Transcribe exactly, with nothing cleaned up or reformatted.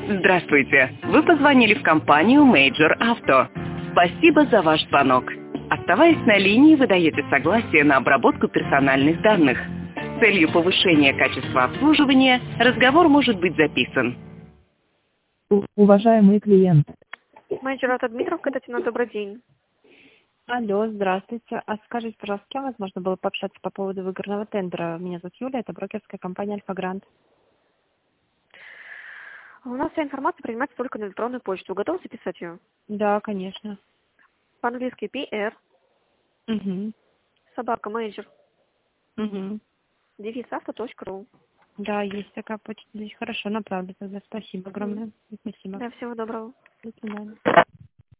Здравствуйте. Вы позвонили в компанию Major Auto. Спасибо за ваш звонок. Оставаясь на линии, вы даете согласие на обработку персональных данных. С целью повышения качества обслуживания разговор может быть записан. У- Уважаемые клиенты. Менеджер от Дмитровка, Татьяна, добрый день. Алло, здравствуйте. А скажите, пожалуйста, с кем возможно было пообщаться по поводу выигранного тендера? Меня зовут Юля, это брокерская компания Альфа Грант. У нас вся информация принимается только на электронную почту. Вы готовы записать ее? Да, конечно. По-английски пи ар, Угу. собака, менеджер, Угу. девиз авто точка ру. Да, есть такая почта. Здесь хорошо, направлю тогда. Спасибо огромное. Спасибо. Да, всего доброго. До свидания.